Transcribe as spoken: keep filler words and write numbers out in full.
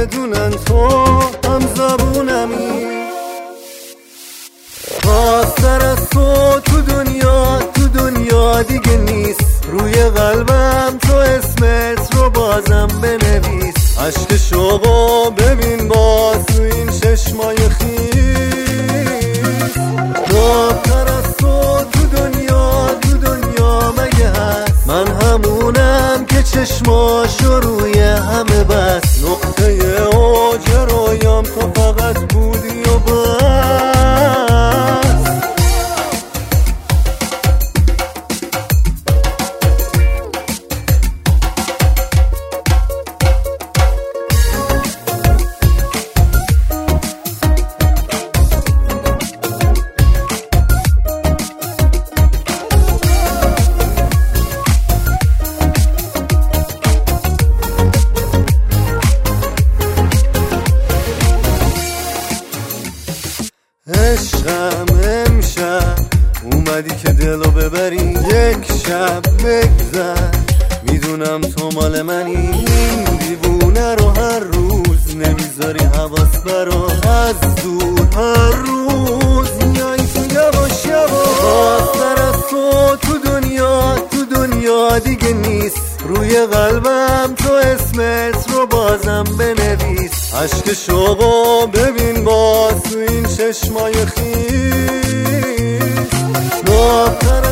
بدونن تو هم زبونمی. خواستر از تو تو دنیا تو دنیا دیگه نیست، روی قلبم تو اسمت رو بازم بنویس. عشق شوقو ببین باز تو این چشمای خیس. دابتر از تو تو دنیا تو دنیا مگه هست؟ من همونم که چشماشو روی همه بس. نقطه اوج رویام تو فقط بودی و بس. عشقم امشب اومدی که دلو ببری، یک شب بگذر میدونم تو مال منی. این دیوونه رو هر روز نمیذاری حواس برا، از دور هر روز میای تو یواش یواش. خواستر از تو تو دنیا تو دنیا دیگه نیست، روی قلبم تو اسمت رو بازم بنویس. عشق شوقو ببین باز تو این چشمای خیس.